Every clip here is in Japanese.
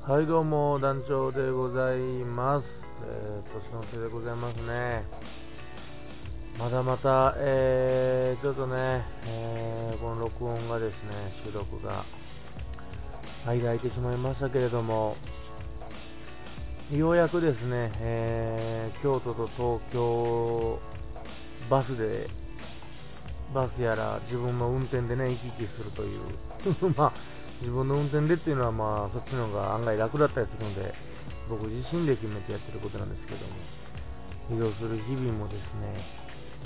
はい、どうも団長でございます。年の瀬でございますね。またちょっとね、この録音がですね、収録が間空いてしまいましたけれども、ようやくですね、京都と東京バスやら自分の運転でね、行き来するというまあ自分の運転でっていうのはそっちの方が案外楽だったりするので、僕自身で決めてやってることなんですけども、移動する日々もですね、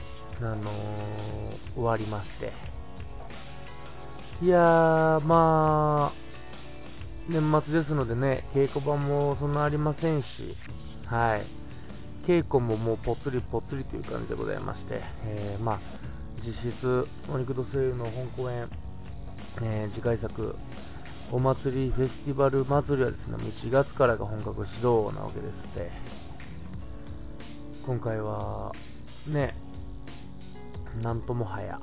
終わりまして、いやー、年末ですのでね、稽古場もそんなありませんし、はい、稽古ももうぽっつりぽっつりという感じでございまして、実質、お肉と声優の本公演、次回作、お祭りフェスティバル祭りはですね、1月からが本格始動なわけですって。今回は、ね、なんともはや、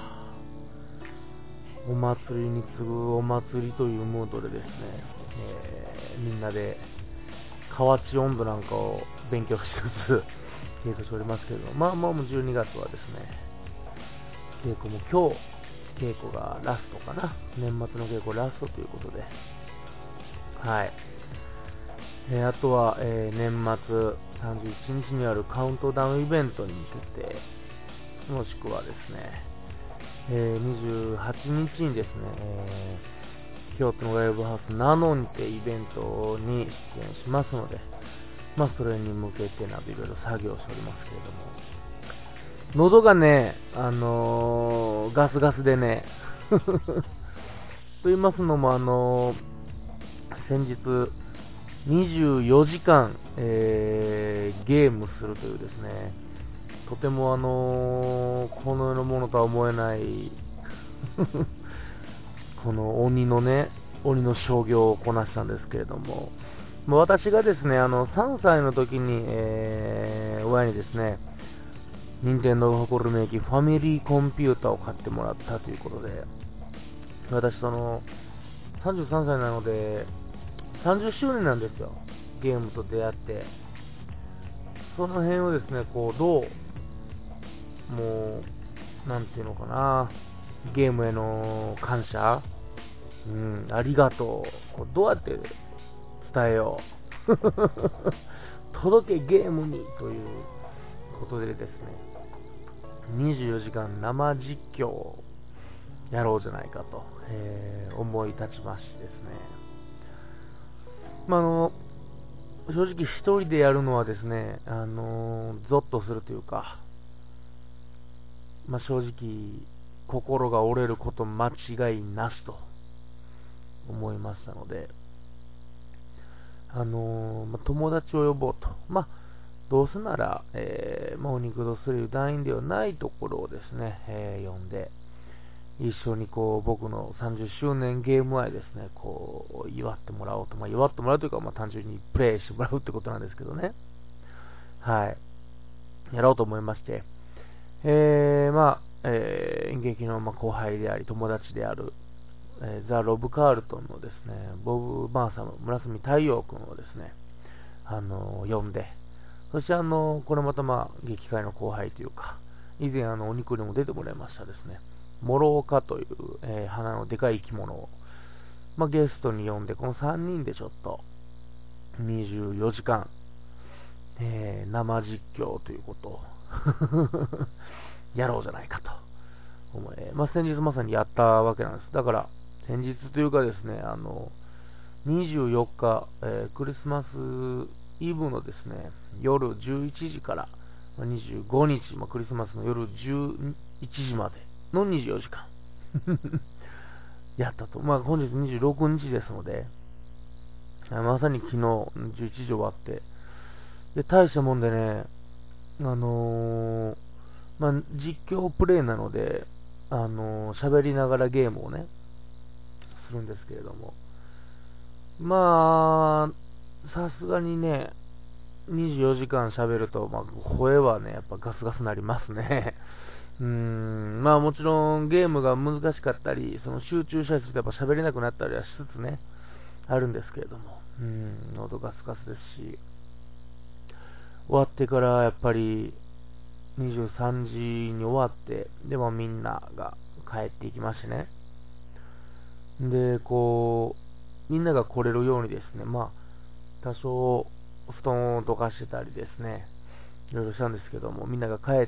お祭りに次ぐお祭りというムードでですね、みんなで河内音頭なんかを勉強しつつ稽古しておりますけれども、もう12月はですね、稽古も今日、稽古がラストかな、年末の稽古ラストということで、はい。あとは、年末31日にあるカウントダウンイベントに向けて、もしくはですね、28日にですね、京都のライブハウスナノにてイベントに出演しますので、それに向けてなどいろいろ作業しておりますけれども、喉がね、ガスガスでねと言いますのも、先日24時間、ゲームするというですね、とてもこの世のものとは思えないこの鬼の商業をこなしたんですけれども、私がですね、3歳の時に、親にですね、任天堂が誇る名機ファミリーコンピューターを買ってもらったということで、私33歳なので30周年なんですよ、ゲームと出会って。その辺をですね、どうなんていうのかな、ゲームへの感謝、ありがとう、どうやって伝えよう届けゲームにということでですね、24時間生実況をやろうじゃないかと、思い立ちましてですね、正直一人でやるのはですね、ゾッとするというか、正直心が折れること間違いなしと思いましたので、友達を呼ぼうと。どうせなら、お肉とする団員ではないところをですね、呼んで、一緒に僕の30周年ゲーム愛ですね、祝ってもらおうと。祝ってもらうというか、単純にプレイしてもらうってことなんですけどね。はい。やろうと思いまして、演劇の後輩であり、友達である、ザ・ロブ・カールトンのですね、ボブ・バーンさんの村住太陽君をですね、呼んで、そしてこれまた劇界の後輩というか、以前お肉にも出てもらいましたですね、モロオカという、花のでかい生き物を、ゲストに呼んで、この3人でちょっと、24時間、生実況ということをやろうじゃないかと思い、先日まさにやったわけなんです。だから、先日というかですね、24日、クリスマスイブのですね、夜11時から25日、クリスマスの夜11時までの24時間やったと。本日26日ですので、まさに昨日11時終わって、で、大したもんでね、実況プレイなので、喋りながらゲームをね、するんですけれども、さすがにね、24時間喋ると、声はね、やっぱガスガスなりますね。もちろんゲームが難しかったり、その集中したりするとやっぱ喋れなくなったりはしつつね、 あるんですけれども、喉がスカスですし、終わってからやっぱり23時に終わって、でもみんなが帰っていきましてね。で、みんなが来れるようにですね、多少布団をどかしてたりですね、いろいろしたんですけども、みんなが帰って、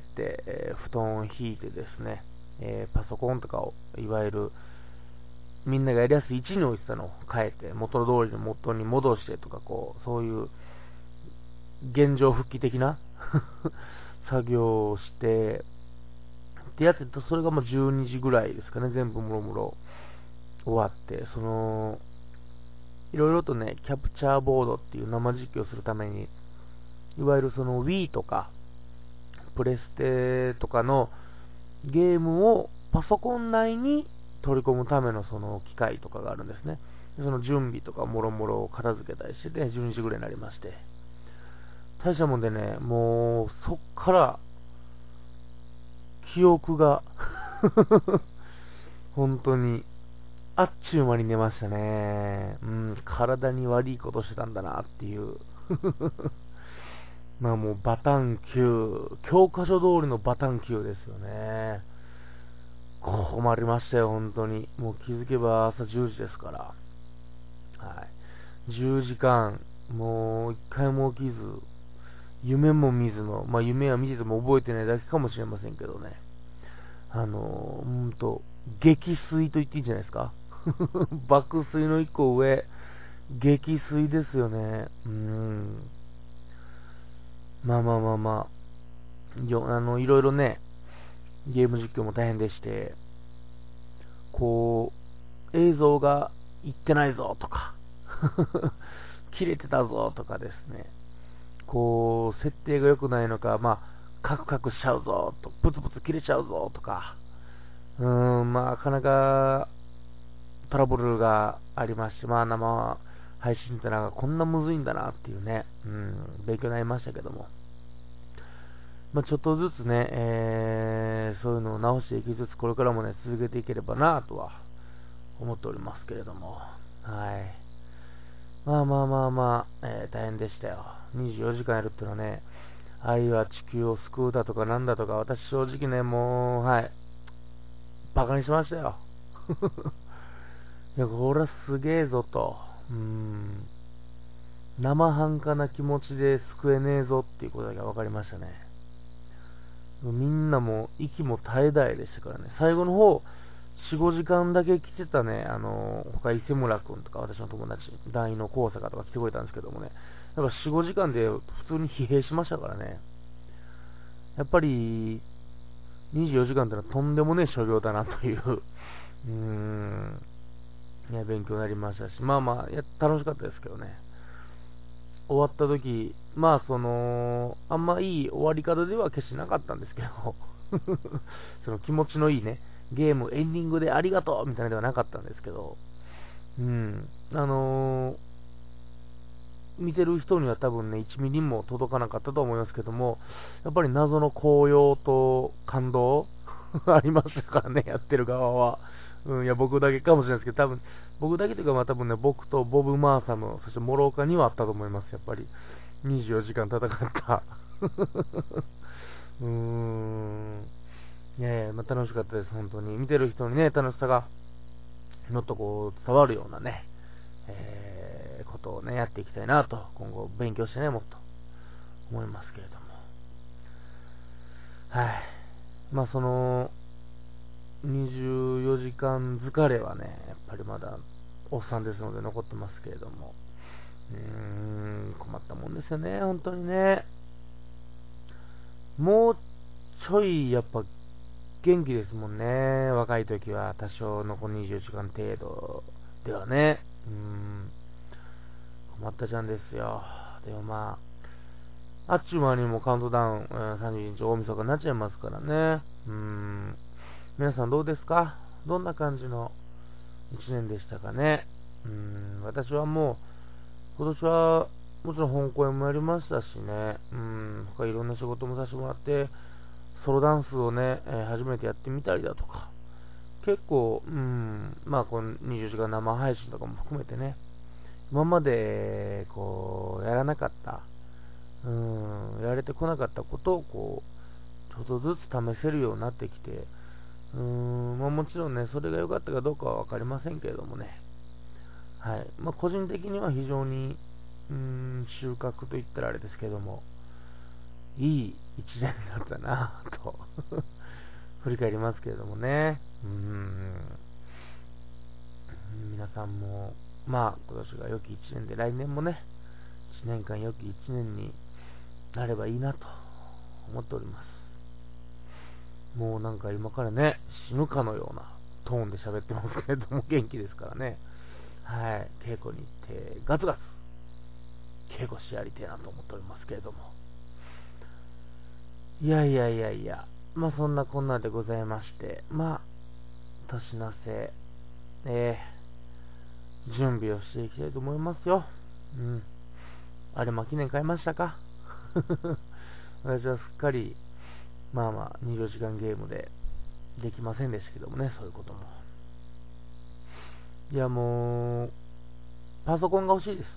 布団を引いてですね、パソコンとかを、いわゆるみんながやりやすい位置に置いてたのを変えて、元通りの元に戻してとか、そういう現状復帰的な作業をして、でやってると、それが12時ぐらいですかね、全部もろもろ終わって、いろいろとね、キャプチャーボードっていう生実況するために、いわゆるその Wii とか、プレステとかのゲームをパソコン内に取り込むためのその機械とかがあるんですね。その準備とかもろもろを片付けたりしてて、12時ぐらいになりまして。大したもんでね、もうそっから記憶が本当にあっちゅう間に寝ましたね。体に悪いことしてたんだなっていうもうバタン級、教科書通りのバタン級ですよね。困りましたよ、本当に。もう気づけば朝10時ですから。はい。10時間、もう一回も起きず、夢も見ずの、夢は見てても覚えてないだけかもしれませんけどね。激睡と言っていいんじゃないですか。爆睡の一個上、激睡ですよね。いろいろね、ゲーム実況も大変でして、映像がいってないぞとか、切れてたぞとかですね、設定が良くないのか、カクカクしちゃうぞと、プツプツ切れちゃうぞとか、なかなかトラブルがありまして、生配信ってなんかこんなむずいんだなっていうね、勉強になりましたけども。ちょっとずつね、そういうのを直していきつつ、これからもね、続けていければなとは思っておりますけれども、はい。大変でしたよ。24時間やるっていうのはね、愛は地球を救うだとかなんだとか、私正直ね、もう、はい、バカにしましたよ。いや、これはすげえぞと。生半可な気持ちで救えねえぞっていうことだけ分かりましたね。みんなも息も絶え絶えでしたからね。最後の方、4、5時間だけ来てたね、他伊勢村くんとか私の友達、団員の高坂とか来てくれたんですけどもね、なんか4、5時間で普通に疲弊しましたからね。やっぱり、24時間ってのはとんでもねえ所業だなというね、勉強になりましたし、楽しかったですけどね。終わった時、あんまいい終わり方では決してなかったんですけど、その気持ちのいいね、ゲームエンディングでありがとうみたいなのではなかったんですけど、うん、見てる人には多分ね、1ミリも届かなかったと思いますけども、やっぱり謎の高揚と感動ありましたからね、やってる側は。いや、僕だけかもしれないですけど、多分、僕だけというか、多分ね、僕とボブ・マーサム、そしてモローカにはあったと思います、やっぱり。24時間戦ったいやいや、楽しかったです、本当に。見てる人にね、楽しさが、もっと伝わるようなね、ことをね、やっていきたいなと、今後勉強してね、もっと思いますけれども。はい。24時間疲れはね、やっぱりまだおっさんですので残ってますけれども、困ったもんですよね、本当にね。もうちょい、やっぱ元気ですもんね、若い時は、多少の24時間程度ではね。困ったちゃんですよ。でもあっちゅう間にもカウントダウン、31日大晦日になっちゃいますからね。皆さんどうですか？どんな感じの1年でしたかね。私はもう、今年はもちろん本公演もやりましたしね、他いろんな仕事もさせてもらって、ソロダンスをね、初めてやってみたりだとか、結構、この24時間生配信とかも含めてね、 今までやらなかった、やられてこなかったことをちょっとずつ試せるようになってきて、もちろんね、それが良かったかどうかは分かりませんけれどもね、はい。個人的には非常に、収穫といったらあれですけども、いい一年だったなぁと振り返りますけれどもね。皆さんも、今年が良き一年で、来年もね、一年間良き一年になればいいなと思っております。もうなんか今からね、死ぬかのようなトーンで喋ってますけれども、元気ですからね。はい。稽古に行って、ガツガツ、稽古してやりてえなと思っておりますけれども。いやいやいやいや、そんなこんなでございまして、年の瀬、準備をしていきたいと思いますよ。あれも記念買いましたか私はすっかり、24時間ゲームでできませんでしたけどもね、そういうことも。いやもう、パソコンが欲しいです。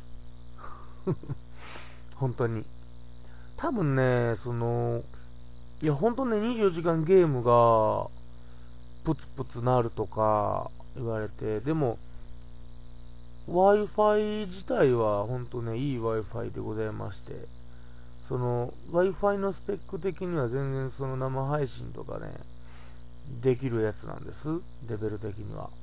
本当に。多分ね、いや本当ね、24時間ゲームが、プツプツなるとか言われて、でも、Wi-Fi 自体は本当ね、いい Wi-Fi でございまして、Wi-Fi のスペック的には全然生配信とかね、できるやつなんです、レベル的には。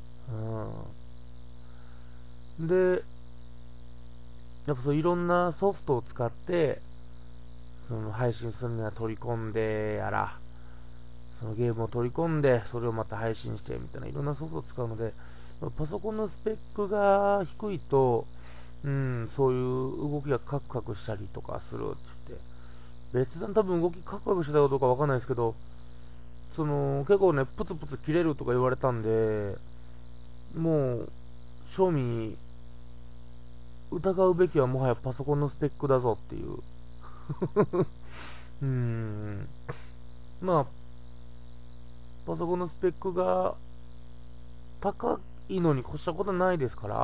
で、やっぱいろんなソフトを使って、配信するには取り込んでやら、そのゲームを取り込んで、それをまた配信してみたいな、いろんなソフトを使うので、パソコンのスペックが低いと、そういう動きがカクカクしたりとかするって言って、別段多分動きカクカクしてたかどうかわかんないですけど、結構ね、プツプツ切れるとか言われたんで、もう、正味、疑うべきはもはやパソコンのスペックだぞっていう。まあ、パソコンのスペックが高いのに越したことないですから、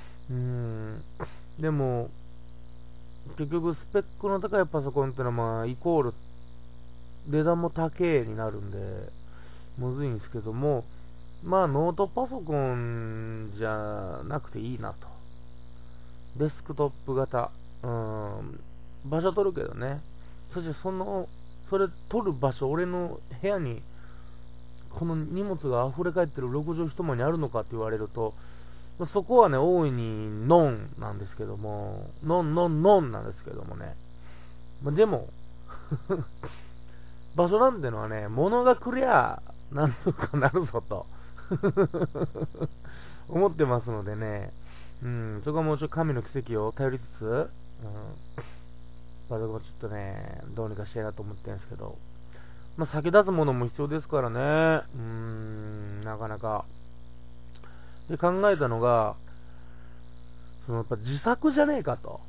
でも、結局スペックの高いパソコンってのはイコール値段も高えになるんで、むずいんですけども、ノートパソコンじゃなくていいなと。デスクトップ型。場所取るけどね。そしてそれ取る場所、俺の部屋に、この荷物が溢れ返ってる6畳一間にあるのかって言われると、そこはね、大いにノンなんですけども、ノンなんですけどもね。でも、場所なんてのはね、物が来りゃ、なんとかなるぞと思ってますのでね、そこはもうちょっと神の奇跡を頼りつつ、パソコンちょっとね、どうにかしたいなと思ってるんですけど、先立つものも必要ですからね、なかなか。で、考えたのが、やっぱ自作じゃねえかと。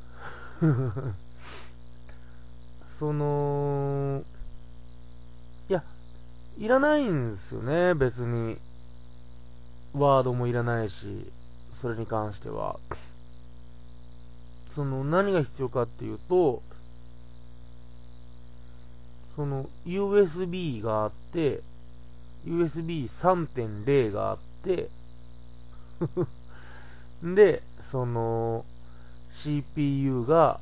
いや、いらないんですよね、別に。ワードもいらないし、それに関しては。何が必要かっていうと、USB があって、USB3.0 があって、で、CPU が、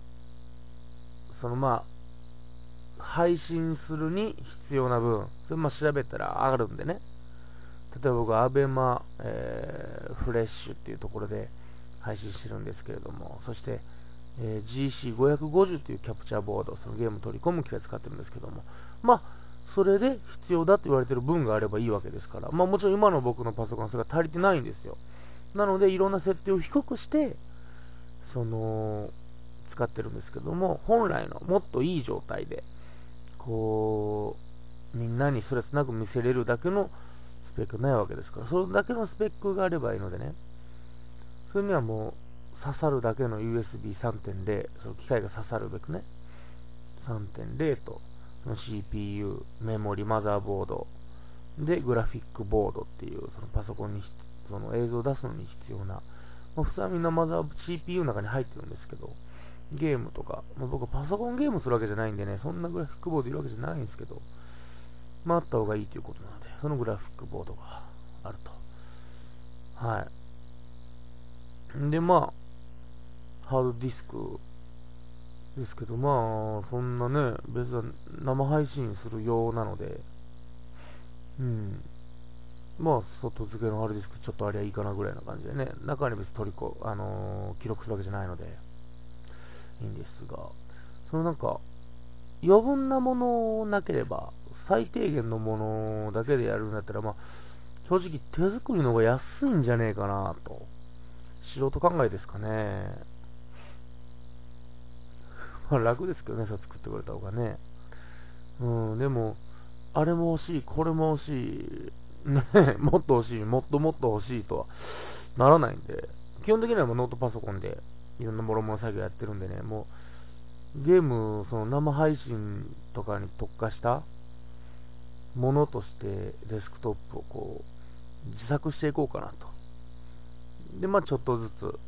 配信するに必要な分、それ調べたら上がるんでね。例えば僕はアベマ、フレッシュっていうところで配信してるんですけれども、そして、GC550 というキャプチャーボード、そのゲームを取り込む機械を使ってるんですけども、それで必要だと言われている分があればいいわけですから、もちろん今の僕のパソコンはそれが足りてないんですよ。なので、いろんな設定を低くして、使ってるんですけども、本来のもっといい状態で、みんなにストレスなく見せれるだけのスペックないわけですから、それだけのスペックがあればいいのでね、それにはもう刺さるだけの USB3.0、その機械が刺さるべくね、3.0と、その CPU、メモリ、マザーボード、で、グラフィックボードっていう、そのパソコンに、その映像を出すのに必要な普通はみんなマザー CPU の中に入ってるんですけど、ゲームとか、僕はパソコンゲームするわけじゃないんでね、そんなグラフィックボードいるわけじゃないんですけど、あった方がいいということなので、そのグラフィックボードがあると。はい。で、ハードディスクですけど、そんなね、別に生配信する用なので、うん。外付けのハードディスクちょっとありゃいいかなぐらいな感じでね、中に別に記録するわけじゃないので、いいんですが、そのなんか、余分なものなければ、最低限のものだけでやるんだったら、正直手作りの方が安いんじゃねえかなと。素人考えですかね。楽ですけどね、さ、作ってくれた方がね。でも、あれも欲しい、これも欲しい、ね、もっと欲しい、もっともっと欲しいとはならないんで、基本的にはもうノートパソコンでいろんなもろもろ作業やってるんでね、もうゲーム、その生配信とかに特化したものとしてデスクトップを自作していこうかなと。で、ちょっとずつ、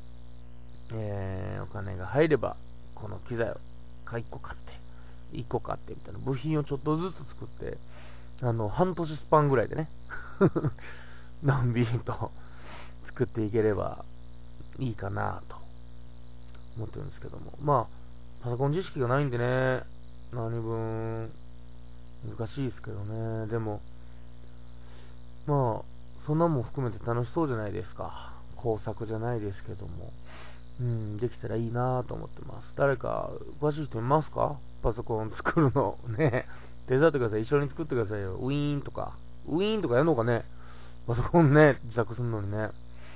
お金が入れば、この機材を1個買って、1個買ってみたいな部品をちょっとずつ作って、半年スパンぐらいでね、のんびりと作っていければいいかなと思ってるんですけども、パソコン知識がないんでね、何分難しいですけどね。でもそんなもん含めて楽しそうじゃないですか。工作じゃないですけども、できたらいいなと思ってます。誰か詳しい人いますか？パソコン作るのね、手伝ってください。一緒に作ってくださいよ。ウィーンとかやるのかね、パソコンね、自作するのにね。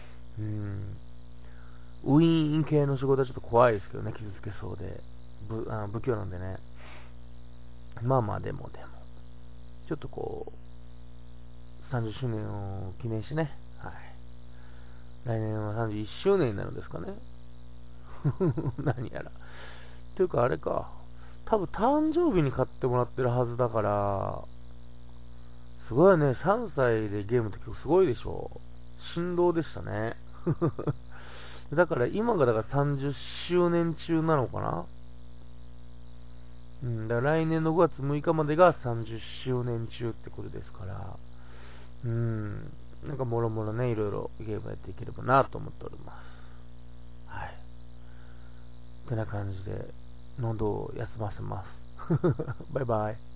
ウィーン系の仕事はちょっと怖いですけどね、傷つけそうで。不器用なんでね。でも、ちょっと30周年を記念してね、はい。来年は31周年になるんですかね。何やら。というか、あれか。多分誕生日に買ってもらってるはずだから、すごいよね。3歳でゲームって結構すごいでしょ。振動でしたね。だから今が30周年中なのかな。だから来年の5月6日までが30周年中ってことですから、なんかもろもろね、いろいろゲームやっていければなと思っております。はい。ってな感じで、喉を休ませます。バイバイ。